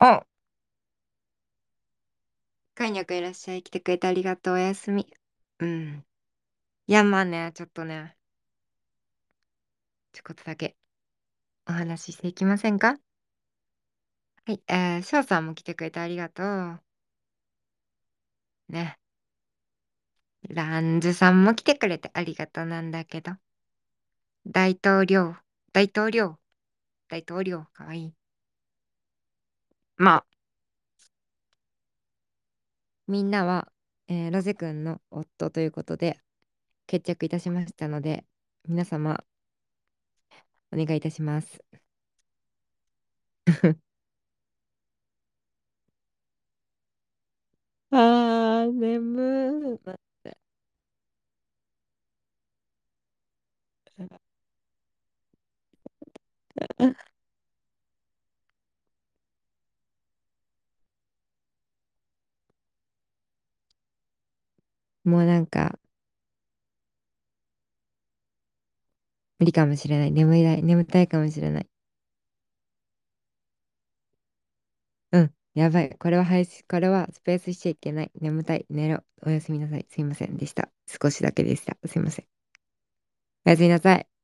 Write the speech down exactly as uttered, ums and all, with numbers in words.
あ、かいにゃくいらっしゃい。来てくれてありがとう。おやすみ。うん。いや、まあね、ちょっとね、ちょこっとだけお話ししていきませんか？はい、えー、翔さんも来てくれてありがとう。ね。ランジュさんも来てくれてありがとうなんだけど。大統領、大統領、大統領、かわいい。まあ、みんなは、えーロゼ君の夫ということで決着いたしましたので、皆様、お願いいたします。あー、眠ー。もうなんか、無理かもしれない。眠いたい、眠たいかもしれない。うん。やばい。これは配信、これはスペースしちゃいけない。眠たい。寝ろ。おやすみなさい。すいませんでした。少しだけでした。すいません。おやすみなさい。